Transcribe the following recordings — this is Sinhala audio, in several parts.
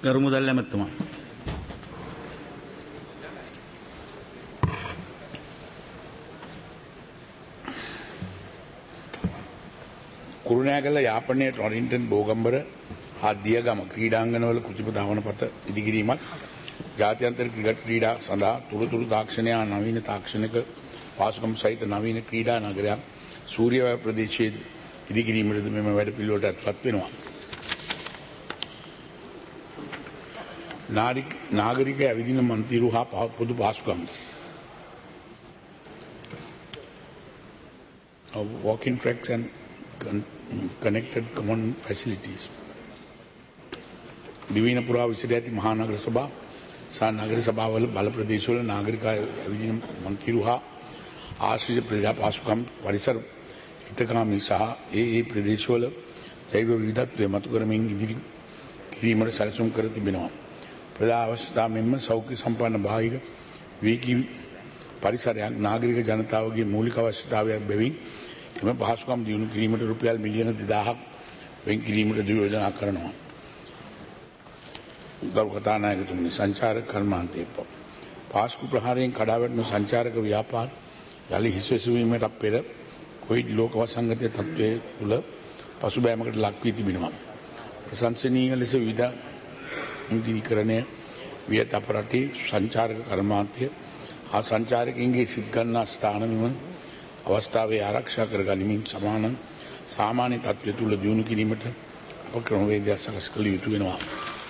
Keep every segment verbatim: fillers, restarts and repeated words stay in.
ගරු මුදල් ඇමතුමා. කුරුණෑගල යාපනයේ ටොරින්ටන් බෝගම්බර හා දියගම ක්‍රීඩාංගණවල කුජිප ධාවන පත ඉදිකිරීමත් ජාත්‍යන්තර ක්‍රිකට් ක්‍රීඩා සඳහා තුරුතුරු තාක්ෂණය හා නවීන තාක්ෂණික පාසුකම් සහිත නවීන ක්‍රීඩා නගරයක් සූර්යවැය ප්‍රදේශයේ ඉදිකිරීමටද මෙම වැඩපිළිවෙලට අත්පත් වෙනවා. නාගරික ඇවිදින මන්තිරු හා පොදු පාසුකම් walking tracks and connected common facilities. දිවයින පුරා විසිර ඇති මහා නගර සභා සහ නගර සභාවල බල ප්‍රදේශවල නාගරික ඇවිදින මන්තිරු හා ආශ්‍රිත ප්‍රජා පාසුකම් පරිසර හිතකාමී සහ ඒ ඒ ප්‍රදේශවල ජෛව විවිධත්වය මතු කරමින් ඉදිරි කිරීමට සැලසුම් කර තිබෙනවා. ප්‍රධාන අවශ්‍යතා මෙන්ම සෞඛ්‍ය සම්පන්න බාහිර වේගී පරිසරයක් නාගරික ජනතාවගේ මූලික අවශ්‍යතාවයක් බැවින් එම පහසුකම් දියුණු කිරීමට රුපියල් මිලියන දෙදාහක් වෙන් කිරීමට යෝජනා කරනවා. ගරු කතානායකතුමනි, සංචාරක කර්මාන්තයේ පාස්කු ප්‍රහාරයෙන් කඩා වැටෙන සංචාරක ව්‍යාපාර යලි හිස්වැසවීමට පෙර කොවිඩ් ලෝක වසංගතයේ තත්ත්වයේ තුල පසුබෑමකට ලක් වී තිබෙනවා. ප්‍රශංසනීය ලෙස විවිධ ඉන්දිකරණය වියත අප රටේ සංචාරක කර්මාන්තය හා සංචාරකයන්ගේ සිත් ගන්නා ස්ථාන මෙම අවස්ථාවේ ආරක්ෂා කර ගනිමින් සමාන සාමාන්‍ය තත්ත්වය තුල දියුණු කිරීමට උපක්‍රමවේදය සකස් කළ යුතු වෙනවා.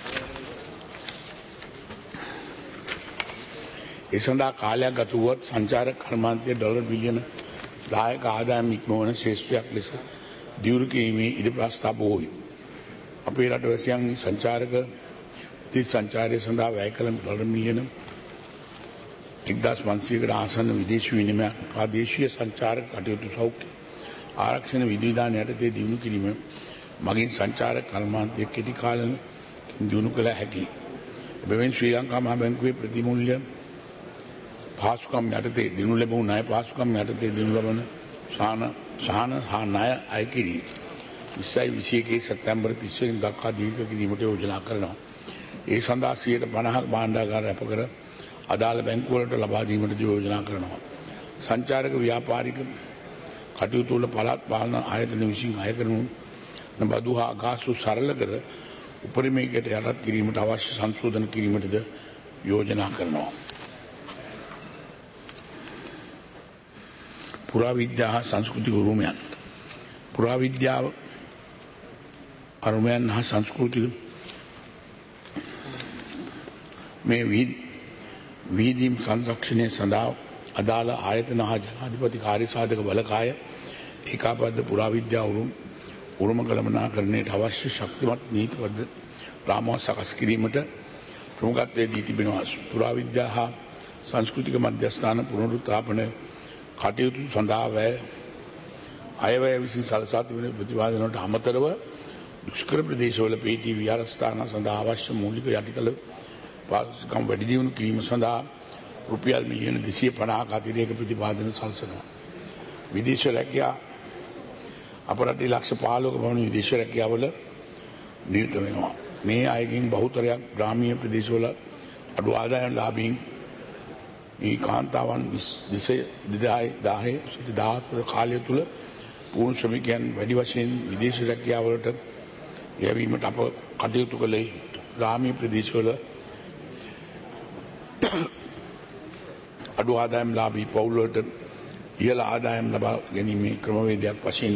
ඒ සඳහා කාලයක් ගත වුවත් සංචාරක කර්මාන්තයේ ඩොලර් බිලියන දහයක ආදායම් ඉක්මවන ශේෂ්ත්‍රයක් ලෙස දියුණු කිරීමේ ඉඩ ප්‍රස්තාව බොහෝයි. අපේ රටවැසියන්ගේ සංචාරක ප්‍රති සංචාරය සඳහා වැය කළ ඩොලර් මිලියන එක්දාස් පන්සියයකට ආසන්න විදේශ විනිමය ප්‍රාදේශීය සංචාරක කටයුතු සෞඛ්‍ය ආරක්ෂණ විධිවිධාන යටතේ දියුණු කිරීම මගින් සංචාරක කර්මාන්තය කෙටි කාලෙකින් දියුණු කළ හැකියි. එබැවින් ශ්‍රී ලංකා මහා බැංකුවේ ප්‍රතිමූල්‍ය පාසුකම් යටතේ දිනු ලැබූ ණය පාසුකම් යටතේ දිනු ලබන සාන සාන හා ණය අය කිරීම විස්සයි විසියකේ සැප්තැම්බර් තිස් වෙනි දක්වා දීර්ඝ කිරීමට යෝජනා කරනවා. ඒ සඳහා සියයට පනහක භාණ්ඩාගාර අප කර අදාළ බැංකුවලට ලබා දීමට යෝජනා කරනවා. සංචාරක ව්‍යාපාරික කටයුතු වල පළාත් පාලන ආයතන විසින් අය කරනු බදු හා ගාස්තු සරල කර උපරිමයකට යටත් කිරීමට අවශ්‍ය සංශෝධන කිරීමටද යෝජනා කරනවා. පුරාවිද්‍යා හා සංස්කෘතික උරුමයන් පුරාවිද්‍යාව අරුමයන් හා සංස්කෘතික මේ වීදීම් සංරක්ෂණය සඳහා අදාළ ආයතන හා ජනාධිපති කාර්යසාධක බලකාය ඒකාබද්ධ පුරාවිද්‍යා උරුම උරුම ගමනාකරණයට අවශ්‍ය ශක්තිමත් නීතිබද්ධ රාමුවක් සකස් කිරීමට ප්‍රමුඛත්වයේ දී තිබෙනවා. පුරාවිද්‍යා හා සංස්කෘතික මධ්‍යස්ථාන පුනරුත්ථාපන කටයුතු සඳහා වැය අයවැය විසින් සලසා තිබෙන ප්‍රතිපාදනවලට අමතරව දුෂ්කර ප්‍රදේශවල පීටි විහාරස්ථාන සඳහා අවශ්‍ය මූලික යටිතල පාසුකම් වැඩි දියුණු කිරීම සඳහා රුපියල් මිලියන දෙසිය පනහක අතිරේක ප්‍රතිපාදන සලසනවා. විදේශ රැකියා අප රටේ ලක්ෂ පහළොවක පමණ විදේශ රැකියාවල නිරත වෙනවා. මේ අයගෙන් බහුතරයක් ග්‍රාමීය ප්‍රදේශවල අඩු ආදායම් ලාභීන් මේ කාන්තාවන් දෙදාහේ සිට දාහතර කාලය තුල පුහුණු ශ්‍රමිකයන් වැඩි වශයෙන් විදේශ රැකියාවලට යැවීමට අප කටයුතු කළේ ග්‍රාමීය ප්‍රදේශවල අඩු ආදායම් ලාභී පවුල් වලට ඉහළ ආදායම් ලබා ගැනීමේ ක්‍රමවේදයක් වශයෙන්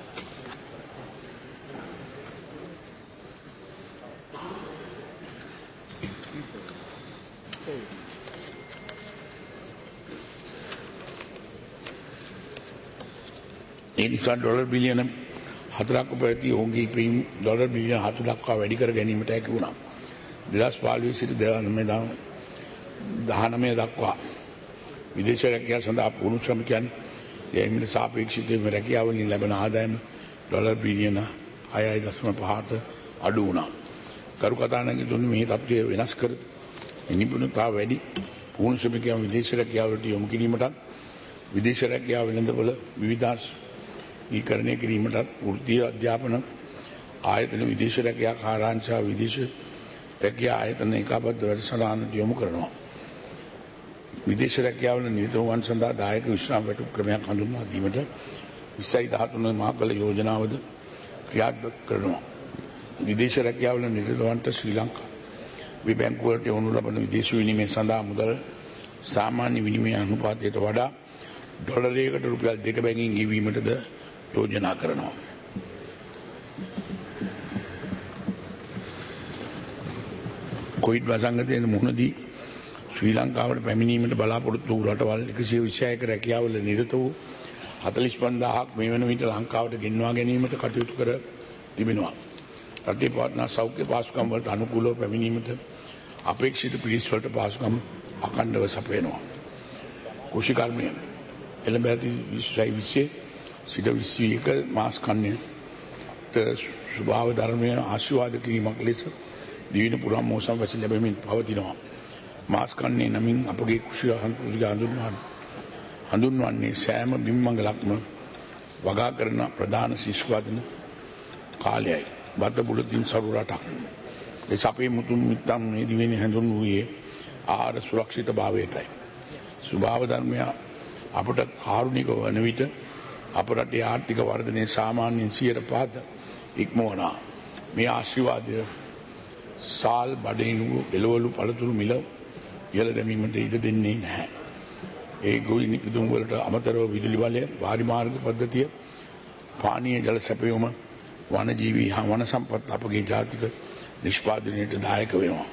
ඒ නිසා ඩොලර් බිලියන හතරක් උපයති ඔවුන්ගේ ඉපීම් ඩොලර් බිලියන හත දක්වා වැඩි කර ගැනීමට හැකි වුණා. දෙදහස් පහළොව සිට දහනවය දක්වා විදේශ රැකියාව සඳහා පුහුණු ශ්‍රමිකයන් යැමීමට සාපේක්ෂව රැකියාව වලින් ලැබෙන ආදායම ඩොලර් බිලියන හයයි දශම පහට අඩු වුණා. කරු කතානායකතුමනි, මේ තත්ත්වය වෙනස් කර නිපුණතාව වැඩි පුහුණු ශ්‍රමිකයන් විදේශ රැකියාවලට යොමු කිරීමටත් විදේශ රැකියාව වෙළඳපොළ විවිධාංශීකරණය කිරීමටත් වෘත්තීය අධ්‍යාපන ආයතන විදේශ රැකියා කාර්යාංශ විදේශ රැකියා ආයතන ඒකාබද්ධ වැඩසටහනට යොමු කරනවා. විදේශ රැකියාවල නිරත වූවන් සඳහා දායක විශ්‍රාම වැටුප් ක්‍රමයක් හඳුන්වා දීමට විස්සයි දහතුන මාකල යෝජනාවද ක්‍රියාත්මක කරනවා. විදේශ රැකියාවල නිරතවන්ට ශ්‍රී ලංකා බැංකුවලට යොමු ලබන විදේශ විනිමය සඳහා මුදල් සාමාන්‍ය විනිමය අනුපාතයට වඩා ඩොලරයකට රුපියල් දෙක බැගින් ගෙවීමටද යෝජනා කරනවා. කොවිඩ් වසංගතයට මුහුණ දී ශ්‍රී ලංකාවට පැමිණීමට බලාපොරොත්තු වූ රටවල් එකසිය විසිහයක රැකියාවල නිරත වූ හතළිස් පන්දාහක් මේ වන විට ලංකාවට ගෙන්වා ගැනීමට කටයුතු කර තිබෙනවා. රටේ පවත්නා සෞඛ්‍ය පහසුකම් වලට අනුකූලව පැමිණීමට අපේක්ෂිත පිරිස් වලට පහසුකම් අඛණ්ඩව සපයනවා. කෘෂිකර්මය එළඹ ඇති විස්සයි විස්සේ සිට විස්සියක මාස් කන්නයට ස්වභාව ධර්මය ආශිර්වාද කිරීමක් ලෙස දිවින පුරා මෝසම් වැසි ලැබෙමින් පවතිනවා. මාස් කන්නේ නමින් අපගේ කෘෂි අහංකෘෂික හඳුන්වන්නේ හඳුන්වන්නේ සෑම බිම්මංගලක්ම වගා කරන ප්‍රධාන ශිෂ්‍යවදන කාලයයි. බද්ද බුලතින් සරු රටක්. ඒ සපේ මුතුන් මිත්තන් මේ දිවෙන්නේ හඳුන්වුවේ ආහාර සුරක්ෂිත භාවයටයි. ස්වභාව ධර්මය අපට කාරුණික වන විට අප රටේ ආර්ථික වර්ධනයේ සාමාන්‍යයෙන් සියයට පහක ඉක්මවනවා. මේ ආශිර්වාදය සාල් බඩිනු එළවලු පළතුරු මිල ඉහළ දැමීමට ඉඩ දෙන්නේ නැහැ. ඒ ගොවි නිපදවුම් වලට අමතරව විදුලි බලය, වාරි මාර්ග පද්ධතිය, පානීය ජල සැපයුම, වනජීවී හා වන සම්පත් අපගේ ජාතික නිෂ්පාදනයට දායක වෙනවා.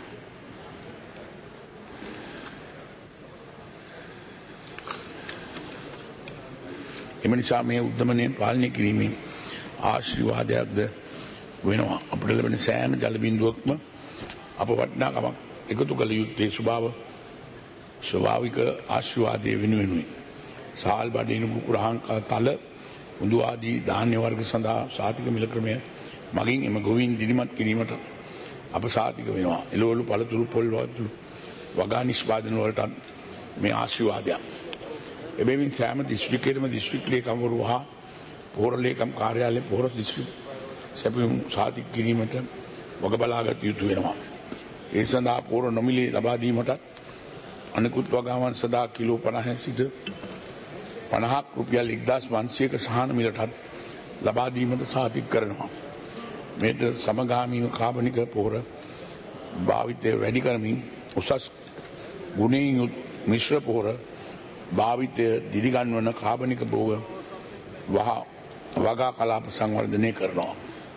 එම නිසා මේ උද්දමනයෙන් පාලනය කිරීමෙන් ආශිර්වාදයක්ද වෙනවා. අපට ලැබෙන සෑම ජල බිඳුවක්ම අප වටිනාකමක් එකතු කළ යුත්තේ ස්වභාව ස්වභාවික ආශිර්වාදයේ වෙනුවෙනුයි. සාල් බඩිනු කුකුරහංකා තල උඳු ආදී ධාන්‍ය වර්ග සඳහා සාතික මිල ක්‍රමය මගින් එම ගොවීන් දිරිමත් කිරීමට අප සාතික වෙනවා. එළවලු පළතුරු පොල් වතුරු වගා නිෂ්පාදන වලට මේ ආශිර්වාදයක්. එබැවින් සෑම දිස්ත්‍රික්කයකම දිස්ත්‍රික් ලේකම්වරු හා පොහොර ලේකම් කාර්යාලයේ පොහොර දිස්ත්‍රික් සැපයුම් සාතික කිරීමට වග බලාගත යුතු වෙනවා. ඒ සඳහා පොහොර නොමිලේ ලබා දීමටත් අනිකුත් වගාවන් සඳහා කිලෝ පනහෙන් සිට පනහක් රුපියල් එක්දාස් පන්සියයක සහන මිලටත් ලබා දීමට සාතික කරනවා. මේට සමගාමීව කාබනික පොහොර භාවිතය වැඩි කරමින් උසස් ගුණයෙන් යුත් මිශ්‍ර පොහොර භාවිතය දිරිගන්වන කාබනික භෝග වහ වගා කලාප සංවර්ධනය කරනවා.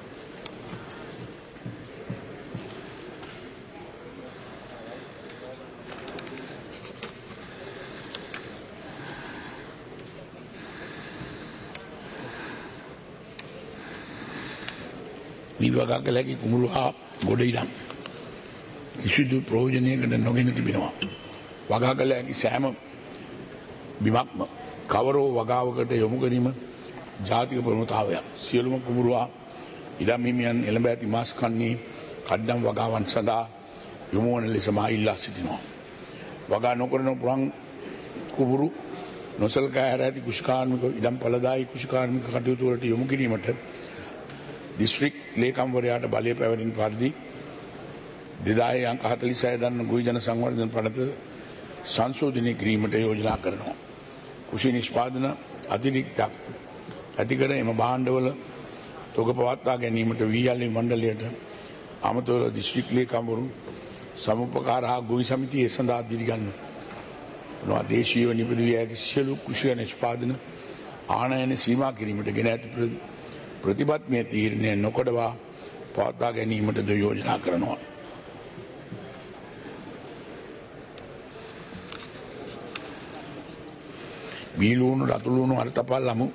වගා කළ හැකි කුඹුරු හා ගොඩ ඉඩම් කිසිදු ප්‍රයෝජනයකට නොගෙන තිබෙනවා. වගා කළ හැකි සෑම බිමක්ම කවරෝ වගාවකට යොමු කිරීම ජාතික ප්‍රමුඛතාවයක්. සියලුම කුඹුරු හා ඉඩම් හිමියන් එළඹ ඇති මාස් කන්නේ කඩම් වගාවන් සඳහා යොමු වන ලෙස මා ඉල්ලා සිටිනවා. වගා නොකරන පුරන් කුඹුරු නොසලකා හැර ඇති කුෂිකාර්මික ඉඩම් පළදායි කුෂිකාර්මික කටයුතු වලට යොමු කිරීමට දිස්ත්‍රික් ලේකම්වරයාට බලය පැවැරෙන පරිදි දෙදාය අංක හතළිස් හය දන්න ගොවි ජන සංවර්ධන පනත සංශෝධනය කිරීමට යෝජනා කරනවා. කෘෂි නිෂ්පාදන අතිරික්තක් ඇති කර එම භාණ්ඩවල තොග පවත්වා ගැනීමට වීයල්ලි මණ්ඩලයට අමතරව දිස්ත්‍රික් ලේකම්වරු සමුපකාර හා ගොවි සමිතිය ඒ සඳහා දිරිගන්වනවා. දේශීයව නිපදවිය හැකි සියලු කෘෂි නිෂ්පාදන ආනයන සීමා කිරීමට ගෙන ඇති ප්‍රතිබත්මය තීරණය නොකඩවා පවත්වා ගැනීමටද යෝජනා කරනවා. බීලූණු රතුලූණු අර්ථපල් ලමු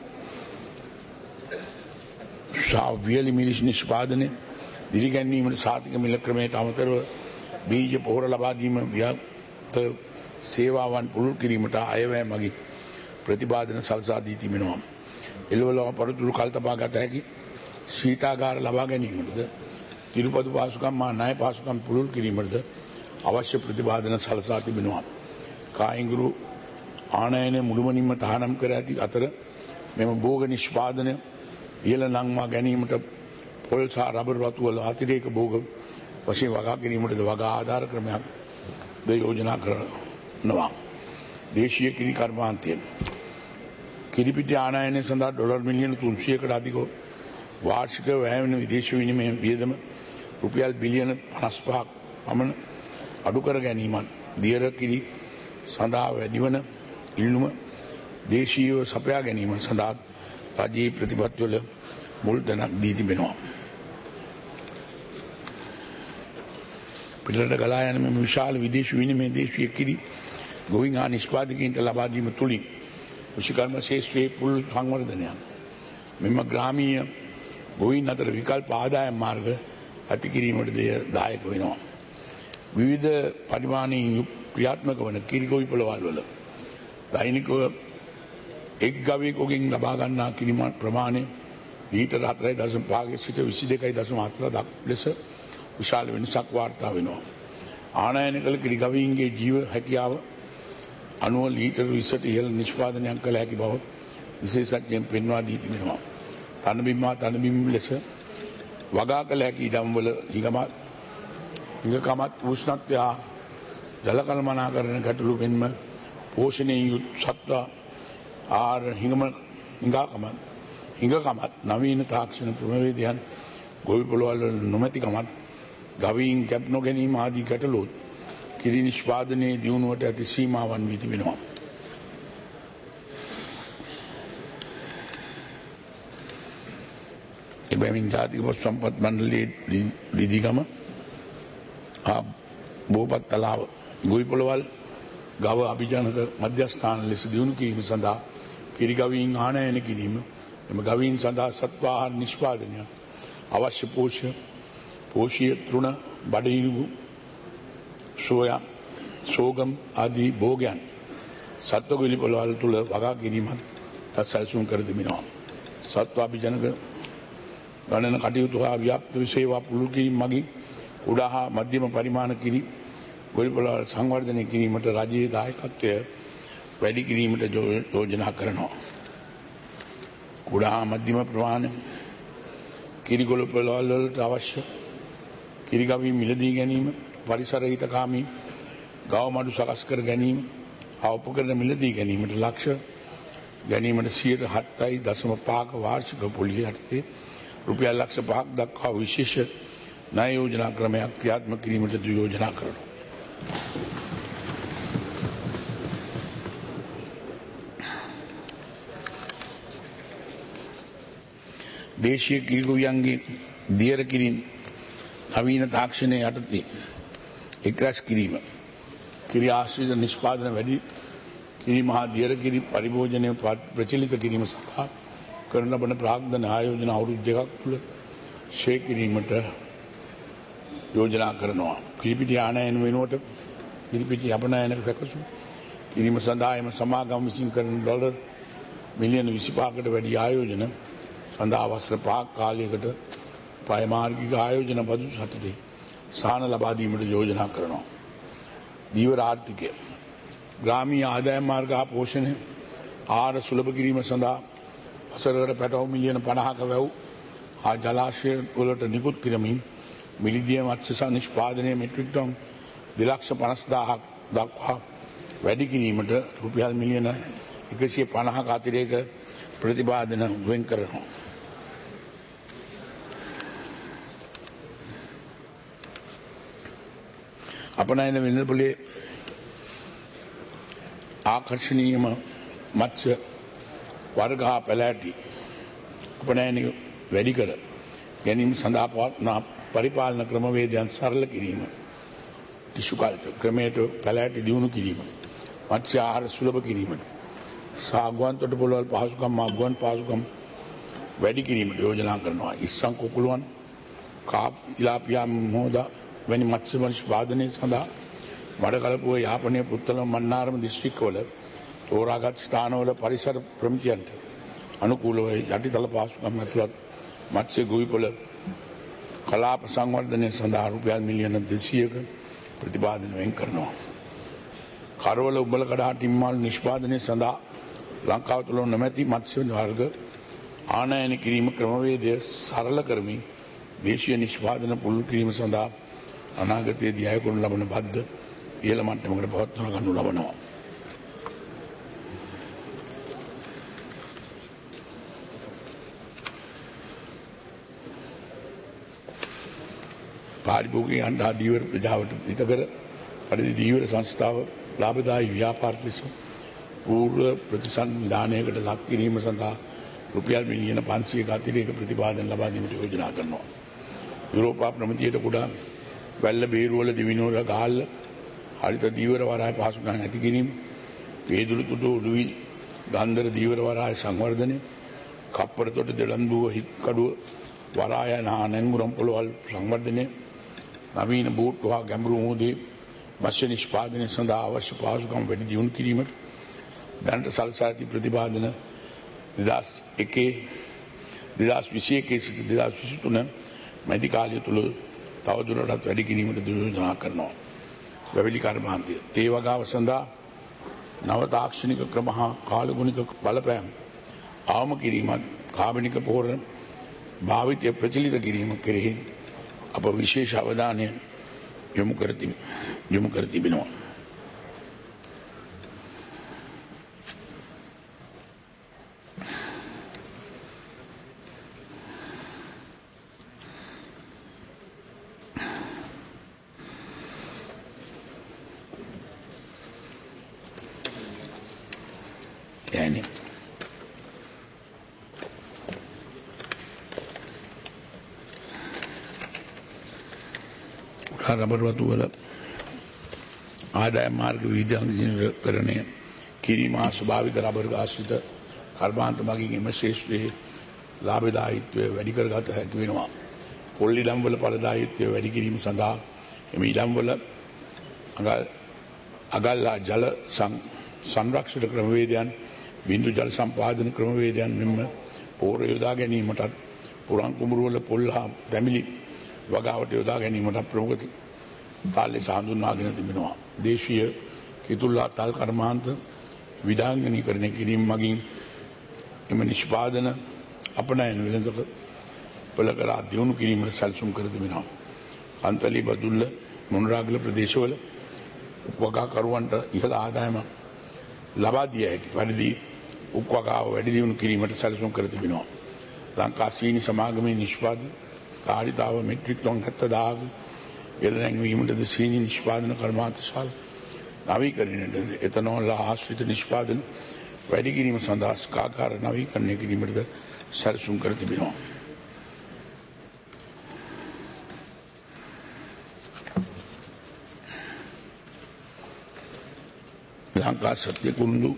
වියලි මිලිස් නිෂ්පාදනය දිරිගැන්වීමට සාතික මිල ක්‍රමයට අමතරව බීජ පොහොර ලබා දීම ව්‍යාප්ත සේවාවන් පුළුල් කිරීමට අයවැය මගින් ප්‍රතිපාදන සලසා දී තිබෙනවා. එළවලු පළතුරු කල් තබා ගත හැකි ශීතාගාර ලබා ගැනීමටද තිරුපතු පාසුකම් මා ණය පාසුකම් පුළුල් කිරීමටද අවශ්‍ය ප්‍රතිපාදන සලසා තිබෙනවා. කායිංගුරු ආනයන මුළුමනින්ම තහනම් කර ඇති අතර මෙම භෝග නිෂ්පාදනය ඉහළ නංවා ගැනීමට පොල් සහ රබර් වතු වල අතිරේක භෝග වශයෙන් වගා කිරීමටද වගා ආධාර ක්‍රමයක් ද යෝජනා කරනවා. දේශීය කිරි කර්මාන්තය කිරිපිටි ආනයනය සඳහා ඩොලර් මිලියන තුන්සියයකට අධික වාර්ෂික වැය වෙන විදේශ විනිමය වියදම රුපියල් බිලියන පනස් පහක් පමණ අඩු කර ගැනීමත් දියර කිරි සඳහා වැඩිවන ඉල්ලුම දේශීයව සපයා ගැනීම සඳහා රජයේ ප්‍රතිපත්තිවල මුල් තැනක් දී තිබෙනවා. පිටරට ගලා යන මෙම විශාල විදේශ විනිමය දේශීය කිරි ගොවින් හා නිෂ්පාදකයන්ට ලබා දීම තුළින් කෘෂිකර්ම ශේෂ්ත්‍රයේ පුළුල් සංවර්ධනයක් මෙම ග්‍රාමීය ගොවින් අතර විකල්ප ආදායම් මාර්ග ඇති කිරීමට දායක වෙනවා. විවිධ පරිමාණයෙන් ක්‍රියාත්මක වන කිරි ගොවි පොළවල් වල දෛනිකව එක් ගවයෙකුගෙන් ලබා ගන්නා කිරි ප්‍රමාණය ලීටර් හතරයි දශම පහක සිට විසි දෙකයි දශම හතර දක්වා ලෙස විශාල වෙනසක් වාර්තා වෙනවා. ආනයන කළ කිරි ගවයින්ගේ ජීව හැකියාව අනුව ලීටර් විස්සට ඉහළ නිෂ්පාදනයක් කළ හැකි බව විශේෂඥයන් පෙන්වා දී තිබෙනවා. තනබිම් හා තනබිම් ලෙස වගා කළ හැකි ඉඩම්වල හිඟමත් හිඟකමත් උෂ්ණත්වය හා ජල කළමනාකරණ ගැටලු මෙන්ම පෝෂණයෙන් යුත් සත්ව ආහාර හිඟම හිඟකමත් හිඟකමත් නවීන තාක්ෂණ ක්‍රමවේදයන් ගොවි පොළවල් වල නොමැතිකමත් ගවීන් කැප නොගැනීම ආදී ගැටලු කිරි නිෂ්පාදනයේ දියුණුවට ඇති සීමාවන් වී තිබෙනවා. එබැවින් ජාතික පශු සම්පත් මණ්ඩලයේ ලිදිගම හා බෝපත් තලාව ගොවි පොළවල් ගව අභිජනක මධ්‍යස්ථාන ලෙස දියුණු කිරීම සඳහා කිරි ගවීන් ආනයන කිරීම එම ගවීන් සඳහා සත්ව ආහාර නිෂ්පාදනය අවශ්‍ය පෝෂ්‍ය පෝෂීය තෘණ බඩහිරු සෝයා සෝගම් ආදී භෝගයන් සත්ව ගොවි පොළවල් තුළ වගා කිරීමත් සැලසුම් කර තිබෙනවා. සත්ව අභිජනක ගණන කටයුතු හා ව්‍යාප්ත සේවා පුළුල් කිරීම මගින් කුඩා හා මධ්‍යම පරිමාණ කිරි ගොවි පොළවල් සංවර්ධනය කිරීමට රජයේ දායකත්වය වැඩි කිරීමට යෝජනා කරනවා. කුඩා හා මධ්‍යම ප්‍රමාණ කිරි ගොවි පොළවල් වලට අවශ්‍ය කිරි ගවීන් මිලදී ගැනීම, පරිසර හිතකාමී ගව මඩු සකස් කර ගැනීම, උපකරණ මිලදී ගැනීමට ලක්ෂ ගැනීමට සියයට හතයි දශම පහක වාර්ෂික පොලිය යටතේ රුපියල් ලක්ෂ පහක් දක්වා විශේෂ ණය යෝජනා ක්‍රමයක් ක්‍රියාත්මක කිරීමට යෝජනා කරනවා. දේශීය කිරි ගොවියන්ගේ දියර කිරි නවීන තාක්ෂණය යටතේ එක්රැස් කිරීම, කිරි ආශ්‍රිත නිෂ්පාදන වැඩි කිරීම හා දියර කිරි පරිභෝජනය ප්‍රචලිත කිරීම සඳහා කරන ලබන ප්‍රාග්ධන ආයෝජන අවුරුදු දෙකක් තුළ ෂේ කිරීමට යෝජනා කරනවා. කිරිපිටි ආනයන වෙනුවට කිරිපිටි අපනයනක සැකසුම් කිරීම සඳහා එම සමාගම් විසින් කරන ඩොලර් මිලියන විසිපහකට වැඩි ආයෝජන සඳහා වසර පහක් කාලයකට පයමාර්ගික ආයෝජන බදු යටතේ සහන ලබා දීමට යෝජනා කරනවා. දීවර ආර්ථිකය ග්‍රාමීය ආදායම් මාර්ග හා පෝෂණය ආහාර සුලභ කිරීම සඳහා වසරකට පැටවු මිලියන පනහක වැව් හා ජලාශය වලට නිකුත් කිරීමෙන් මිලිදිය මත්ස්‍ය නිෂ්පාදනය මෙට්‍රික් ටන් දෙලක්ෂ පනස් දාහක් දක්වා වැඩි කිරීමට රුපියල් මිලියන එකසිය පනහක අතිරේක ප්‍රතිපාදන වෙන් කරනවා. අපනයන වෙළඳපොලේ ආකර්ෂණීයම මත්ස්‍ය වර්ග හා පැලෑටි අපනයන වැඩි කර ගැනීම සඳහා පවත්නා පරිපාලන ක්‍රමවේදයන් සරල කිරීම, ටිෂු කල්චර් ක්‍රමයට පැලෑටි දියුණු කිරීම, මත්ස්‍ය ආහාර සුලභ කිරීමට සාගුවන් තොටුපළවල් පහසුකම් මාගුවන් පහසුකම් වැඩි කිරීමට යෝජනා කරනවා. ඉස්සන් කුකුළුවන්, කාප්, තිලාපියා, මොහොදා වැනි මත්ස්‍ය නිෂ්පාදනය සඳහා මඩකලපුව, යාපනය, පුත්තලම, මන්නාරම දිස්ත්‍රික්කවල තෝරාගත් ස්ථානවල පරිසර ප්‍රමිතියන්ට අනුකූලව යටිතල පහසුකම් ඇතුළත් මත්ස්‍ය ගොවිපොළ කලාප සංවර්ධනය සඳහා රුපියල් මිලියන දෙසීයක ප්‍රතිපාදන වෙන් කරනවා. කරවල උබලකඩ හා ටිම්මාල් නිෂ්පාදනය සඳහා ලංකාව තුළ නොමැති මත්ස්‍ය වර්ග ආනයන කිරීම ක්‍රමවේදය සරල කරමින් දේශීය නිෂ්පාදන පුළුල් කිරීම සඳහා අනාගතයේදී අය කරනු ලබන බද්ද ඉහළ මට්ටමකට පවත්වා ගන්නු ලබනවා. පාරිභෝගික අන්ඩා දීවර ප්‍රජාවට හිතකර පරිදි දීවර සංස්ථාව ලාභදායී ව්‍යාපාර ලෙස පූර්ව ප්‍රතිසංවිධානයකට ලක් කිරීම සඳහා රුපියල් මිලියන පන්සියයක අතිරේක ප්‍රතිපාදන ලබා දීමට යෝජනා කරනවා. යුරෝපා ප්‍රමිතියට කුඩා වැල්ල බේරුවල දිවිනෝර ගාල්ල හරිත දීවර වරාය පහසුකම් ඇති කිරීම, වේදුරු තුඩු උඩුවි ගන්ධර දීවර වරාය සංවර්ධනය, කප්පරතොට දෙළන්දුව හිත්කඩුව වරාය නැංගුරම් පොළවල් සංවර්ධනය, නවීන බෝට්ටු හා ගැඹුරු මුහුදේ මත්ස්‍ය නිෂ්පාදනය සඳහා අවශ්‍ය පහසුකම් වැඩි දියුණු කිරීමට දැනට සලසා ඇති ප්‍රතිපාදන දෙදහස් එකේ දෙදහස් විසි එකේ සිට දෙදහස් විසි තුන මැදි කාලය තුළ තවදුරටත් වැඩි කිරීමට යෝජනා කරනවා. වැවිලි කර්මාන්තය තේ වගාව සඳහා නව තාක්ෂණික ක්‍රම හා කාලගුණික බලපෑම් අවම කිරීමත් කාබනික පොහොර භාවිතය ප්‍රචලිත කිරීම කෙරෙහි අප විශේෂ අවධානය යොමු කර යොමු කර තිබෙනවා. يعني රබර් වතු වල ආදායම් මාර්ග විවිධීකරණය කිරීම ස්වභාවික රබර් ආශ්‍රිත කර්මාන්ත මගින් එම ශේෂ්ත්‍රයේ ලාභදායීත්වය වැඩි කරගත හැකි වෙනවා. පොල් ඉඩම් වල ඵලදායීත්වය වැඩි කිරීම සඳහා එම ඉඩම් වල අගල් ජල සංරක්ෂණ ක්‍රමවේදයන්, බිඳු ජල සම්පාදන ක්‍රමවේදයන් මෙන්ම පෝර යොදා ගැනීමටත් පුරන් කුඹුරු වල පොල් හා දැමිලි වගාවට යොදා ගැනීමට ප්‍රමුඛ කාලේ හඳුන්වාගෙන තිබෙනවා. දේශීය කිතුල්ලා තල් කර්මාන්ත විඩාංගනීකරණය කිරීම මගින් එම නිෂ්පාදන අපනයන වෙළඳ පොළ කර දියුණු කිරීමට සැලසුම් කර තිබෙනවා. අන්තලී බදුල්ල මොනරාගල ප්‍රදේශවල උපවගාකරුවන්ට ඉහළ ආදායම ලබා දිය හැකි පරිදි උපවගාව වැඩි දියුණු කිරීමට සැලසුම් කර තිබෙනවා. ලංකා සීනි සමාගමේ නිෂ්පාදන කාරිතාව මෙට්‍රික් ටොන් හැත්තදාක එළ නැංවීමටද සීනි නිෂ්පාදන කර්මාන්තශාල නවීකරණයටද එතනෝල් ආශ්‍රිත නිෂ්පාදන වැඩි කිරීම සඳහා ස්කාකාර නවීකරණය කිරීමටද සැලසුම් කර තිබෙනවා. ලංකා සත්‍ය කුරුඳු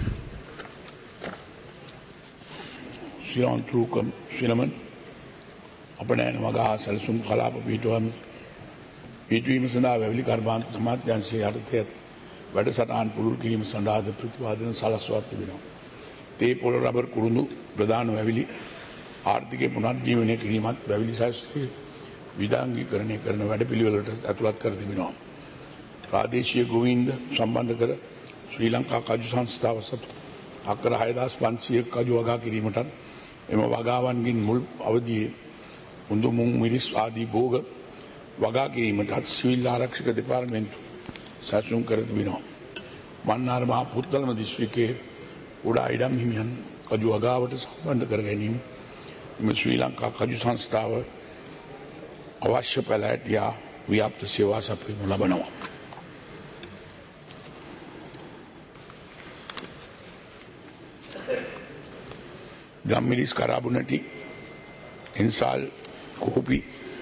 ශ්‍රීලංකා ශ්‍රීලමන් අපනයන වගා සැලසුම් කලාප පිටුවම පිටුවීම සඳහා වැවිලි කර්මාන්ත සමාජ්‍යංශයේ යටතේ වැඩසටහන් පුළුල් කිරීම සඳහාද ප්‍රතිපාදන සලස්වා තිබෙනවා. තේ පොළ රබර් කුරුඳු ප්‍රධාන වැවිලි ආර්ථිකය පුනර්ජීවනය කිරීමත් වැවිලි ශාස්ත්‍රයේ විදාංගීකරණය කරන වැඩපිළිවෙලට ඇතුළත් කර තිබෙනවා. ප්‍රාදේශීය ගෝවින්ද සම්බන්ධ කර ශ්‍රී ලංකා කජු සංස්ථාව සතු අක්කර හයදාස් පන්සියයක් කජු වගා කිරීමටත් එම වගාවන්ගෙන් මුල් අවදියේ උඳු මුං මිරිස් ආදී භෝග වගා කිරීමටත් සිවිල් ආරක්ෂක දෙපාර්තමේන්තු සැලසුම් කර තිබෙනවා. මන්නාර මහ පුත්තලම දිස්ත්‍රික්කයේ උඩා ඉඩම් හිමියන් කජු වගාවට සම්බන්ධ කර ගැනීම එම ශ්‍රී ලංකා කජු සංස්ථාව අවශ්‍ය පැලැටියා ව්‍යාප්ත සේවා සපයනු ලබනවා. ගම්මිරිස් කරාබුනටි එන්සාල් කෝපි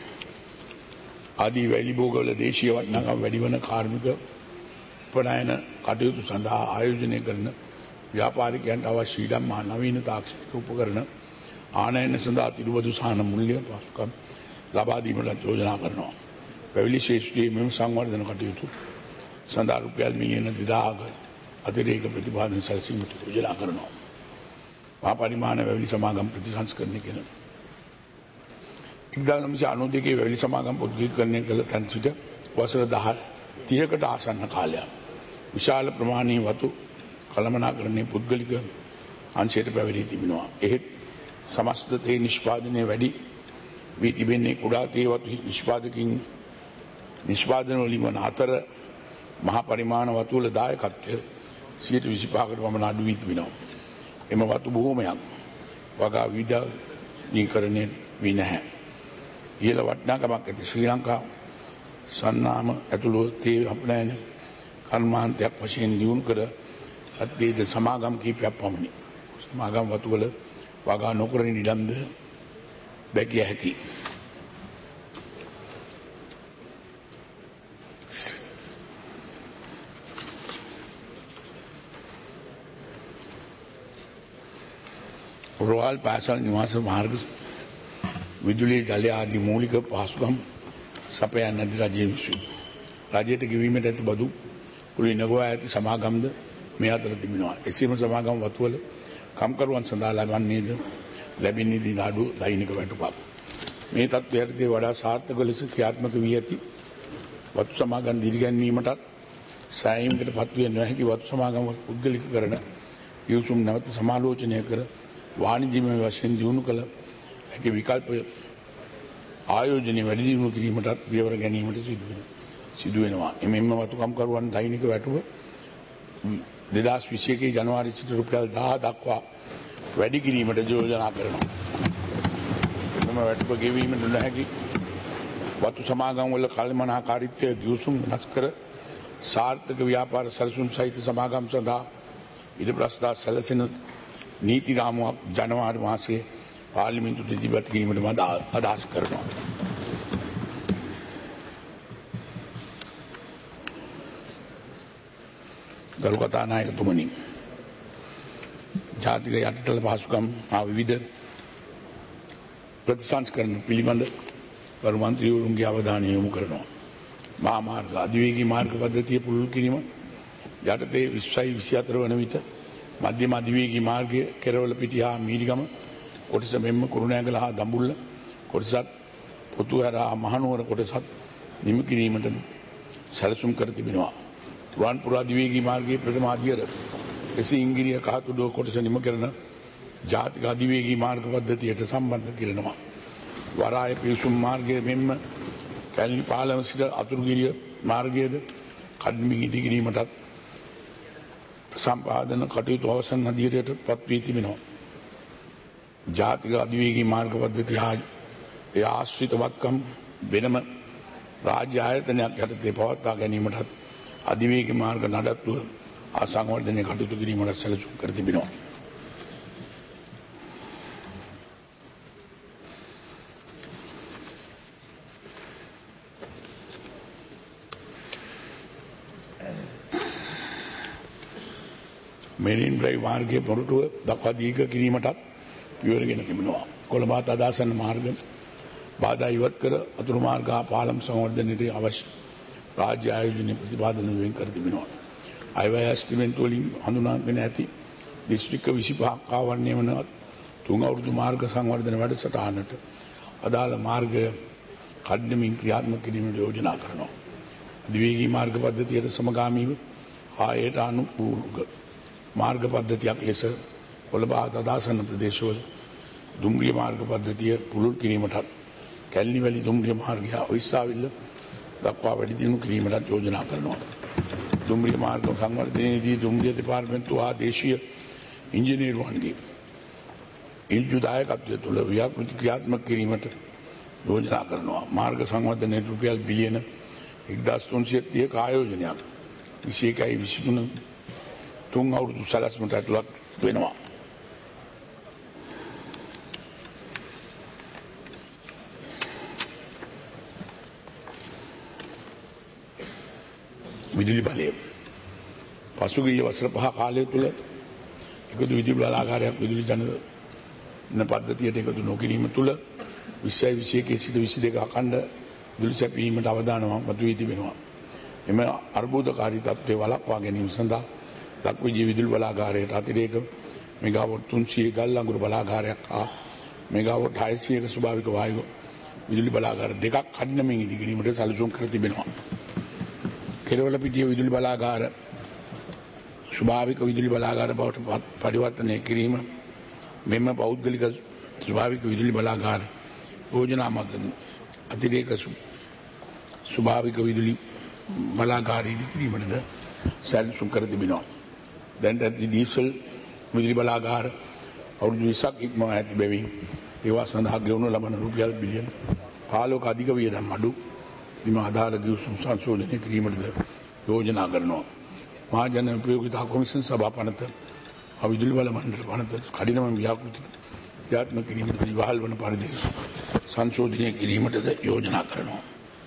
ආදී වැලි භෝගවල දේශීය වටිනාකම් වැඩිවන කාර්මික උපනයන කටයුතු සඳහා ආයෝජනය කරන ව්‍යාපාරිකයන්ට අවශ්‍ය ඉඩම් හා නවීන තාක්ෂණික උපකරණ ආනයන සඳහා තිරුබදු සහන මුල්‍ය පහසුකම් ලබා දීමට යෝජනා කරනවා. පැවිලි ශේෂ්ත්‍රයේ මෙම සංවර්ධන කටයුතු සඳහා රුපියල් මිලියන දෙදාහක අතිරේක ප්‍රතිපාදන සැලසීමට යෝජනා කරනවා. මහා පරිමාණ වැවිලි සමාගම් ප්‍රතිසංස්කරණය කරන එක්දාස් නවසිය අනූ දෙකේ වැවිලි සමාගම් පුද්ගලීකරණය කළ තැන් සිට වසර තිහකට ආසන්න කාලයක් විශාල ප්‍රමාණයේ වතු කළමනාකරණයේ පුද්ගලික අංශයට පැවරී තිබෙනවා. එහෙත් සමස්ත තේ නිෂ්පාදනයේ වැඩි වී තිබෙන්නේ කුඩා තේ වතු නිෂ්පාදකින් නිෂ්පාදන වලින් වන අතර මහා පරිමාණ වතු වල දායකත්වය සියයට විසිපහකට පමණ අඩු වී තිබෙනවා. එම වතු බොහෝමයක් වගා විවිධීකරණය වී නැහැ. ඉහළ වටිනාකමක් ඇති ශ්‍රී ලංකා සන්නාම ඇතුළු තේ අපනයන කර්මාන්තයක් වශයෙන් දියුණු කර අත්දේද සමාගම් කීපයක් පමණි. සමාගම් වතු වල වගා නොකරන ඉඩම්ද දැකිය හැකියි. රෝහල් පාසල් නිවාස මාර්ග විදුලිය ජලය ආදී මූලික පහසුකම් සපයන නදී රජයේ විසින් රජයට ගෙවීමට ඇති බදු කුලී නගවා ඇති සමාගම්ද මේ අතර තිබෙනවා. එසේම සමාගම් වතුවල කම්කරුවන් සඳහා ලබන්නේද ලැබෙන්නේ දී අඩු දෛනික වැටුපක්. මේ තත්ත්වයටදී වඩා සාර්ථක ලෙස ක්‍රියාත්මක වී ඇති වතු සමාගම් දිරිගැන්වීමටත් සෑයීමකට පත්විය නොහැකි වතු සමාගම් පුද්ගලිකකරණ යොසුම් නැවත සමාලෝචනය කර වාණිජ්‍යමය වශයෙන් දියුණු කළ හැකි විකල්ප ආයෝජනය වැඩි දියුණු කිරීමටත් පියවර ගැනීමට සිදු වෙනවා. එමෙන්ම වතුකම්කරුවන් දෛනික වැටුප දෙදහස් විසි එකේ ජනවාරි සිට රුපියල් දහ දක්වා වැඩි කිරීමට යෝජනා කරනවා. මෙම වැටුප ගෙවීමට නොහැකි වතු සමාගම් වල කළමනාකාරීත්වය දියුසුම් වෙනස් කර සාර්ථක ව්‍යාපාර සැලසුම් සහිත සමාගම් සඳහා ඉදිරි ප්‍රස්තාව සැලසෙන නීති රාමුවක් ජනවාරි මාසයේ පාර්ලිමේන්තුවට ඉදිරිපත් කිරීමට මම අදහස් කරනවා. ගරු කතානායකතුමනි, ජාතික යටිතල පහසුකම් හා විවිධ ප්‍රතිසංස්කරණ පිළිබඳ ගරු මන්ත්‍රීවරුන්ගේ අවධානය යොමු කරනවා. මහා මාර්ග අධිවේගී මාර්ග පද්ධතිය පුළුල් කිරීම යටතේ විස්සයි විසිහතර වන විට මධ්‍යම අධිවේගී මාර්ගය කෙරවල පිටිය හා මීරිගම කොටස මෙන්ම කුරුණෑගල හා දඹුල්ල කොටසත් පොතුහැර හා මහනුවර කොටසත් නිම කිරීමට සැලසුම් කර තිබෙනවා. රුවන්පුර අධිවේගී මාර්ගයේ ප්‍රථම අධියර එසී ඉංගිරිය කහතුඩුව කොටස නිම කරන ජාතික අධිවේගී මාර්ග පද්ධතියට සම්බන්ධ කරනවා. වරාය පිවිසුම් මාර්ගය මෙන්ම කැලණි පාලම සිට අතුරුගිරිය මාර්ගයේද කඩමින් ඉදිකිරීමටත් සම්පාදන කටයුතු අවසන් අධියරයට පත් වී තිබෙනවා. ජාතික අධිවේගී මාර්ග පද්ධතිය හා ඒ ආශ්‍රිත වත්කම් වෙනම රාජ්‍ය ආයතනයක් යටතේ පවත්වා ගැනීමටත් අධිවේගී මාර්ග නඩත්තුව ආසංවර්ධනය කටයුතු කිරීමට සැලසුම් කර තිබෙනවා. මෙරින් ඩ්‍රයිව් මාර්ගයේ පොරටුව දක්වා දීර්ඝ කිරීමටත් පියවරගෙන තිබෙනවා. කොළඹ අදාසන මාර්ග බාධා ඉවත් කර අතුරු මාර්ග හා පාලම් සංවර්ධනයට අවශ්‍ය රාජ්‍ය ආයෝජන ප්‍රතිපාදන වෙන් කර තිබෙනවා. අයවැය ඇස්ටිමේන්තු වලින් හඳුනාගෙන ඇති දිස්ත්‍රික්ක විසිපහක් ආවරණය වන තුන් අවුරුදු මාර්ග සංවර්ධන වැඩසටහනට අදාළ මාර්ගය කඩමින් ක්‍රියාත්මක කිරීමට යෝජනා කරනවා. අධිවේගී මාර්ග පද්ධතියට සමගාමීව හා එයට අනුකූල මාර්ග පද්ධතියක් ලෙස කොළඹ අදාසන ප්‍රදේශවල දුම්රිය මාර්ග පද්ධතිය පුළුල් කිරීමටත් කැලණි වැලි දුම්රිය මාර්ගය ඔයිස්සාවිල්ල දක්වා වැඩි දියුණු කිරීමටත් යෝජනා කරනවා. දුම්රිය මාර්ග සංවර්ධනයේදී දුම්රිය දෙපාර්තමේන්තුව හා දේශීය ඉංජිනේරුවන්ගේ ඉල්ජු දායකත්වය තුළ ව්‍යාපෘති ක්‍රියාත්මක කිරීමට යෝජනා කරනවා. මාර්ග සංවර්ධනයට රුපියල් බිලියන එක්දාස් තුන්සිය තිහක ආයෝජනයක් විසි එකයි විසිතුන තුන් අවුරුදු සැලැස්මට ඇතුළත් වෙනවා. විදුලි බලය පසුගිය වසර පහ කාලය තුළ එකදු විදුලි බලාගාරයක් විදුලි ජනන පද්ධතියට එකතු නොකිරීම තුළ විස්සයි විසි එකේ සිට විසි දෙක අඛණ්ඩ විදුලි සැපයීමට අවදානමක් මතු වී තිබෙනවා. එම අර්බුදකාරී තත්ත්වය වළක්වා ගැනීම සඳහා ලක්විජය විදුලි බලාගාරයට අතිරේක මෙගාවොට් තුන්සිය ගල් අඟුරු බලාගාරයක් හා මෙගාවොට් හයසියක ස්වභාවික වායු විදුලි බලාගාර දෙකක් කඩිනමින් ඉදිකිරීමට සැලසුම් කර තිබෙනවා. කෙරවල පිටිය විදුලි බලාගාර ස්වභාවික විදුලි බලාගාර බවට පරිවර්තනය කිරීම මෙම පෞද්ගලික ස්වභාවික විදුලි බලාගාර යෝජනා මගින් අතිරේක ස්වභාවික විදුලි බලාගාර ඉදිකිරීමටද සැලසුම් කර තිබෙනවා. දැනට ඇති ඩීසල් විදුලි බලාගාර අවුරුදු විස්සක් ඉක්මවා ඇති බැවින් ඒවා සඳහා ගෙවනු ලබන රුපියල් බිලියන පහළොවක අධික වියදම් අඩු කිරීම අදාළ ගිවිසුම් සංශෝධනය කිරීමටද යෝජනා කරනවා. මහජන උපයෝගිතා කොමිෂන් සභා පනත විදුලි බල මණ්ඩල පනත කඩිනම ව්‍යාපෘති ක්‍රියාත්මක කිරීමට ඉවහල් වන පරිදි සංශෝධනය කිරීමටද යෝජනා කරනවා.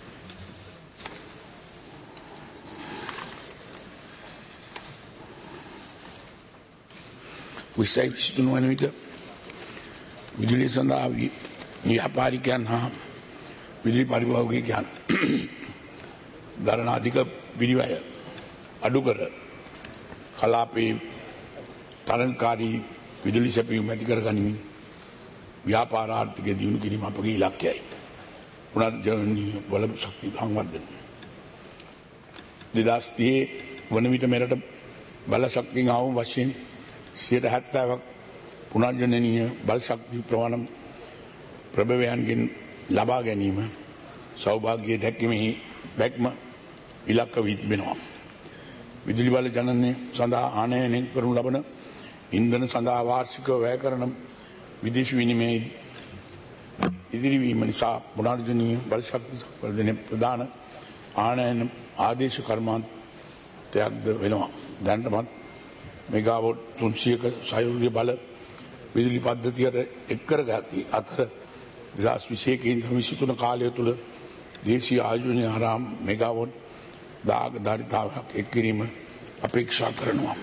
විස්සයි විසිතුන වන විට විදුලිය සඳහා ව්‍යාපාරිකයන් හා විදුලි පරිභෝගිකයන් දරන අධික පිරිවැය අඩු කර කලාපයේ තරංකාරී විදුලි සැපයුම් ඇති කර ගනිමින් ව්‍යාපාර ආර්ථිකය දියුණු කිරීම අපගේ ඉලක්කයයි. පුනර්ජනනීය බල ශක්ති සංවර්ධන දෙදහස් තිහේ වන විට මෙරට බල ශක්තියෙන් අවම වශයෙන් සියයට හැත්තෑවක් පුනර්ජනනීය බල ශක්ති ප්‍රමාණ ප්‍රභවයන්ගෙන් ලබා ගැනීම සෞභාග්‍යය දැක්වීමෙහි දැක්ම ඉලක්ක වී තිබෙනවා. විදුලි බල ජනනය සඳහා ආනයනය කරනු ලබන ඉන්ධන සඳහා වාර්ෂිකව වැය කරන විදේශ විනිමය ඉදිරිවීම නිසා පුනර්ජනනීය බල ශක්ති සංවර්ධනයේ ප්‍රධාන ආනයන ආදේශ කර්මාන්තයක්ද වෙනවා. දැනටමත් මෙගාවොට් තුන්සියයක සෞර බල විදුලි පද්ධතියට එක් කර ගති අතර දෙදහස් විසියක ඉඳන් විසිතුන කාලය තුළ දේශීය ආයෝජනය හරහා මෙගාවොට් දාග ධාරිතාවක් එක් කිරීම අපේක්ෂා කරනවා.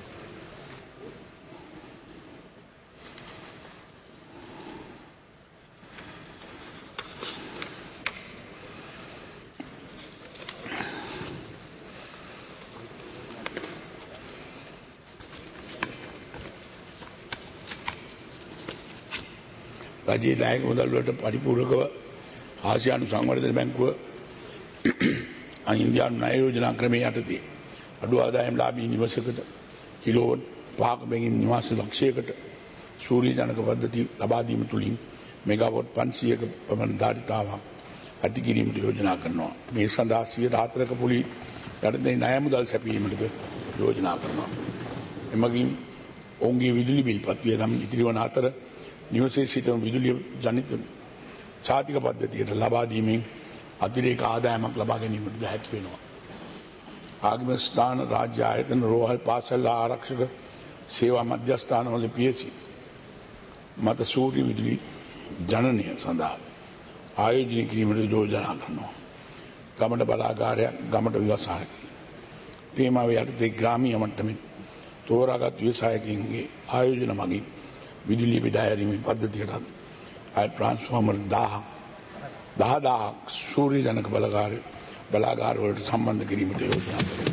රජයේ දායක මුදල් වලට පරිපූර්ණකව ආසියානු සංවර්ධන බැංකුව ඉන්දියානු ණය යෝජනා ක්‍රමයේ යටතේ අඩු ආදායම් ලාභී නිවසකට කිලෝවොට් පහක බැගින් නිවාස ලක්ෂයකට සූර්ය ජනක පද්ධති ලබා දීම තුළින් මෙගාවොට් පන්සියයක පමණ ධාරිතාවක් ඇති කිරීමට යෝජනා කරනවා. මේ සඳහා සියයට හතරක පුලි යටතේ ණය මුදල් සැපයීමටද යෝජනා කරනවා. එමගින් ඔවුන්ගේ විදුලි බිල්පත් වියදම් ඉතිරි වන අතර නිවසේ සිටම විදුලිය ජනිත ජාතික පද්ධතියට ලබා දීමෙන් අතිරේක ආදායමක් ලබා ගැනීමට හැකි වෙනවා. ආගම ස්ථාන රාජ්‍ය ආයතන රෝහල් පාසල් ආරක්ෂක සේවා මධ්‍යස්ථානවල පියසි මත සූර්ය විදුලි ජනනය සඳහා ආයෝජනය කිරීමට යෝජනා කරනවා. ගමට බලාගාරයක් ගමට ව්‍යවසායකයි. තේමාව යටතේ ග්‍රාමීය මට්ටමේ තෝරාගත් ව්‍යවසායකින්ගේ ආයෝජන මගින් විදුලිය බෙදා හැරීමේ පද්ධතියට අය ට්‍රාන්ස්ෆෝමර් දහයක් දහදාහක් සූර්ය ජනක බලාගාර බලාගාර වලට සම්බන්ධ කිරීමට යෝජනා කරනවා.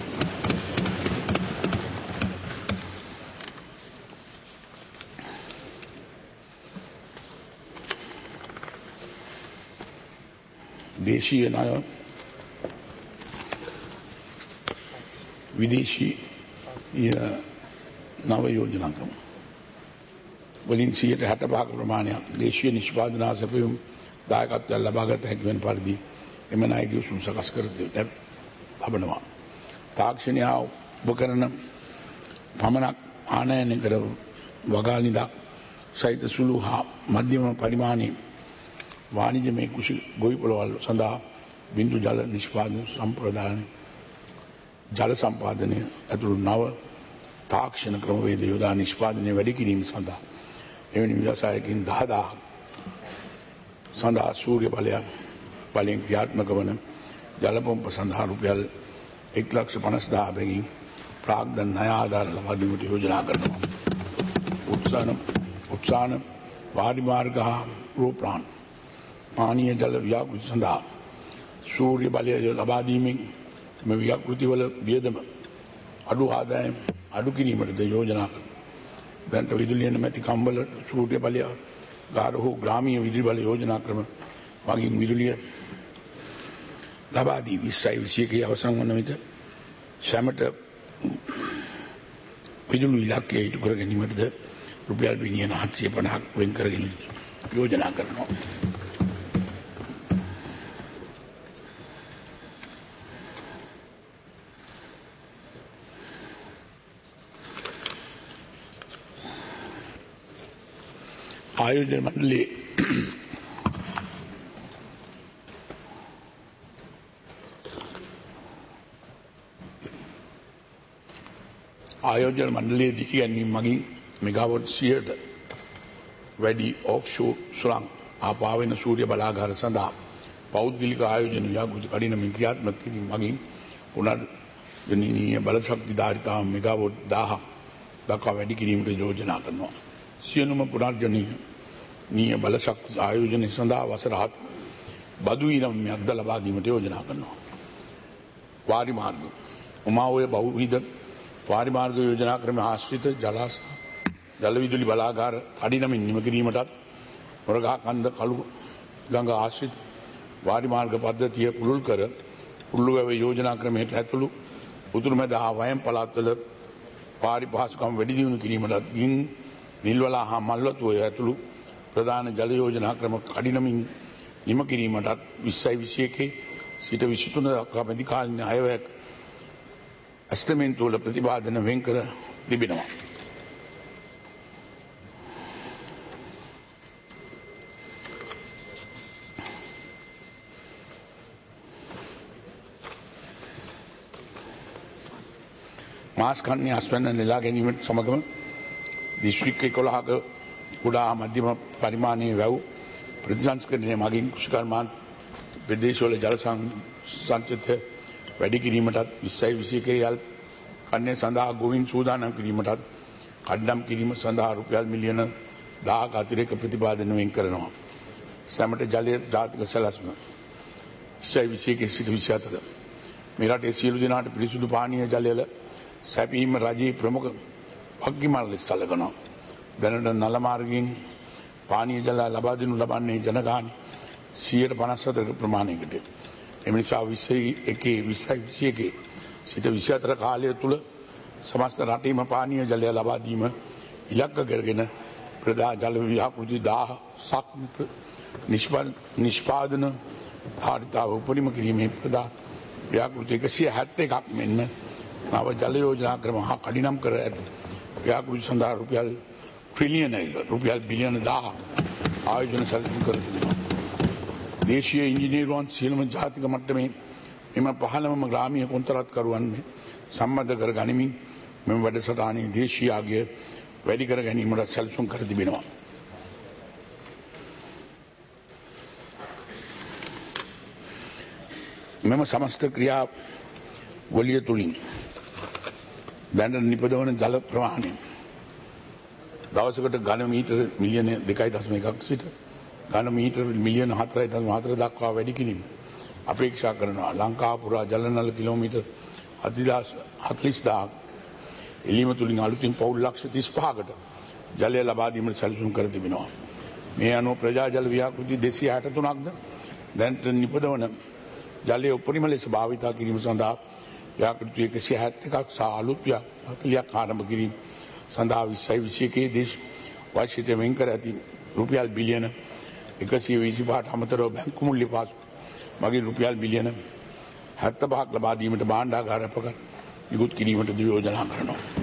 දේශීය ණය විදේශී නව යෝජනා ක්‍රම වලින් සියයට හැට පහක ප්‍රමාණයක් දේශීය නිෂ්පාදන සැපයුම් දායකත්වය ලබාගත හැකි වෙන පරිදි එම ණය ගිවිසුම් සකස් කර ලබනවා. තාක්ෂණය උපකරණ පමණක් ආනයනය කර වගා නිදක් සහිත සුළු හා මධ්‍යම පරිමාණයේ වාණිජමය කුෂි ගොවි පොළවල් සඳහා බිඳු ජල නිෂ්පාදන සම්ප්‍රදාන ජල සම්පාදනය ඇතුළු නව තාක්ෂණ ක්‍රමවේද යොදා නිෂ්පාදනය වැඩි කිරීම සඳහා එවැනි ව්‍යවසායකින් දහදාහක් සඳහා සූර්ය බලයක් බලයෙන් ක්‍රියාත්මක වන ජල පොම්ප සඳහා රුපියල් එක් ලක්ෂ පනස් දහස් බැගින් ප්‍රාග්ධන ණය ආධාර ලබා දීමට යෝජනා කරනවා. උත්සාහන උත්සාහන වාරි මාර්ග හා රෝප්‍රාණ පානීය ජල ව්‍යාපෘති සඳහා සූර්ය බලය ලබා දීමෙන් මේ ව්‍යාපෘති වල වියදම අඩු ආදායම් අඩු කිරීමටද යෝජනා කරනවා. දැන්ට විදුලිය නැමැති කම්බල සූර්ය බලය ගාර හෝ ග්‍රාමීය විදුලි බල යෝජනා ක්‍රම මගින් විදුලිය ලබා දී විස්සයි විසියකේ අවසන් වන විට සැමට විදුලි ඉලක්කය ඉටු කර ගැනීමටද රුපියල් බිලියන හත්සිය පනහක් වෙන් කරගෙන යෝජනා කරනවා. ආයෝජන මණ්ඩලයේ ආයෝජන මණ්ඩලයේ දිගැන්වීම මගින් මෙගාවොට් සියයට වැඩි ඔෆ්ෂෝර් සුළං ආපාවෙන සූර්ය බලාගාර සඳහා පෞද්ගලික ආයෝජන ව්‍යාපෘති කඩිනමින් ක්‍රියාත්මක කිරීම මගින් පුනර්ජනනීය බලශක්ති ධාරිතාව මෙගාවොට් දහයක් දක්වා වැඩි කිරීමට යෝජනා කරනවා. සියලුම පුනර්ජනනීය බලශක්ති ආයෝජන සඳහා වසර හත බදු ඉරම්යක්ද ලබා දීමට යෝජනා කරනවා. වාරි මාර්ග උමාඔය බහුවිධ වාරි මාර්ග යෝජනා ක්‍රම ආශ්‍රිත ජලාශ ජල විදුලි බලාගාර කඩිනමින් නිම කිරීමටත් මොරගහ කන්ද කළු ගඟ ආශ්‍රිත වාරි මාර්ග පද්ධතිය පුළුල් කර පුල්ලුවැව යෝජනා ක්‍රමයට ඇතුළු උතුරුමැද හා වයම් පළාත්වල වාරි පහසුකම් වැඩි දියුණු කිරීමටත් ගින් නිල්වලා හා මල්වතුව ඇතුළු ප්‍රධාන ජල යෝජනා ක්‍රම කඩිනමින් නිම කිරීමටත් විස්සයි විසියකේ සිට විසිතුන දක්වා මැදි කාලින අයවැයක් ඇස්තමෙන්තුවල ප්‍රතිපාදන වෙන් කර තිබෙනවා. මාස් කන්නේ අස්වැන්න නෙලා ගැනීමට සමගම දිස්ත්‍රික්ක එකොළහක කුඩා මධ්‍යම පරිමාණයේ වැව් ප්‍රතිසංස්කරණය මගින් කෘෂිකර්මාන්ත ප්‍රදේශවල ජල සංචිතය වැඩි කිරීමටත් විස්සයි විසියකේ යල් කන්නේ සඳහා ගොවින් සූදානම් කිරීමටත් කඩ්ඩම් කිරීම සඳහා රුපියල් මිලියන දහක අතිරේක ප්‍රතිපාදන වෙන් කරනවා. සැමට ජලය ජාතික සැලැස්ම විස්සයි විසියකේ සිට විසිහතර මේ රටේ සියලු දෙනාට පිරිසුදු පානීය ජලය සැපීම රජයේ ප්‍රමුඛ වගකීමක් ලෙස සැලකනවා. දැනට නල මාර්ගයෙන් පානීය ජල ලබා දෙනු ලබන්නේ ජනගහන සියයට පනස් හතර ප්‍රමාණයකට. එම නිසා විස්සයි එකේ විස්සයි විසියකේ සිට විසිහතර කාලය තුල සමස්ත රටේම පානීය ජලය ලබා දීම ඉලක්ක කරගෙන ප්‍රධාන ජල ව්‍යාපෘති දහසක් නිෂ්පාදන ධාරිතාව උපරිම කිරීමේ ප්‍රධාන ව්‍යාපෘති එකසිය හැත්තෑ එකක් මෙන්ම නව ජල යෝජනා ක්‍රම හා කඩිනම් කර ඇත. ව්‍යාපෘති සඳහා රුපියල් ට්‍රිලියන රුපියල් බිලියන දහයක් ආයෝජන සැලසුම් කර තිබෙනවා. දේශීය ඉංජිනේරුවන් සියලුම ජාතික මට්ටමේ මෙම පහළම ග්‍රාමීය කොන්ත්‍රාත්කරුවන් සම්බන්ධ කර ගනිමින් මෙම වැඩසටහනේ දේශීය ආගය වැඩි කර ගැනීමට සැලසුම් කර තිබෙනවා. මෙම සමස්ත ක්‍රියා වලිය තුලින් දැනට නිපදවන ජල ප්‍රමාණය දවසකට ඝන මීටර මිලියන දෙකයි දශම එකක් සිට ඝන මීටර මිලියන හතරයි දශම හතර දක්වා වැඩි කිරීම අපේක්ෂා කරනවා. ලංකාව පුරා ජල නල කිලෝමීටර් හතළිස් දහසක් එළීම තුලින් අලුතින් පවුල් ලක්ෂ තිස් පහකට ජලය ලබා දීමට සැලසුම් කර තිබෙනවා. මේ අනුව ප්‍රජා ජල ව්‍යාපෘති දෙසිය හැට තුනක්ද දැනට නිපදවන ජලය උපරිම ලෙස භාවිතා කිරීම සඳහා ව්‍යාපෘති එකසිය හැත්තෑ එකක් සහ අලුත් හතළියක් ආරම්භ කිරීම සඳහා විස්සයි විසියකේ දේශ වර්ෂයට වෙන් කර ඇති රුපියල් බිලියන එකසිය විසිපහට අමතරව බැංකු මුල්‍ය පාසු මගින් රුපියල් බිලියන හැත්තෑ පහක් ලබා දීමට භාණ්ඩාගාර අපකර නිකුත් කිරීමට යෝජනා කරනවා.